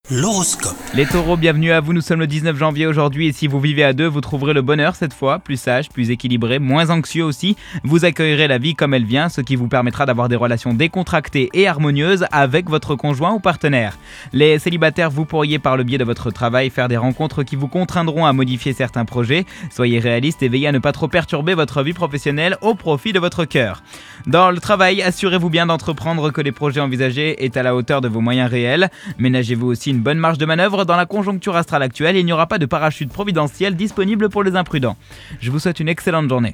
L'horoscope. Les taureaux, bienvenue à vous, nous sommes le 19 janvier aujourd'hui et si vous vivez à deux, vous trouverez le bonheur cette fois, plus sage, plus équilibré, moins anxieux aussi. Vous accueillerez la vie comme elle vient, ce qui vous permettra d'avoir des relations décontractées et harmonieuses avec votre conjoint ou partenaire. Les célibataires, vous pourriez par le biais de votre travail faire des rencontres qui vous contraindront à modifier certains projets. Soyez réaliste et veillez à ne pas trop perturber votre vie professionnelle au profit de votre cœur. Dans le travail, assurez-vous bien d'entreprendre que les projets envisagés est à la hauteur de vos moyens réels. Ménagez-vous aussi une bonne marge de manœuvre dans la conjoncture astrale actuelle et il n'y aura pas de parachute providentiel disponible pour les imprudents. Je vous souhaite une excellente journée.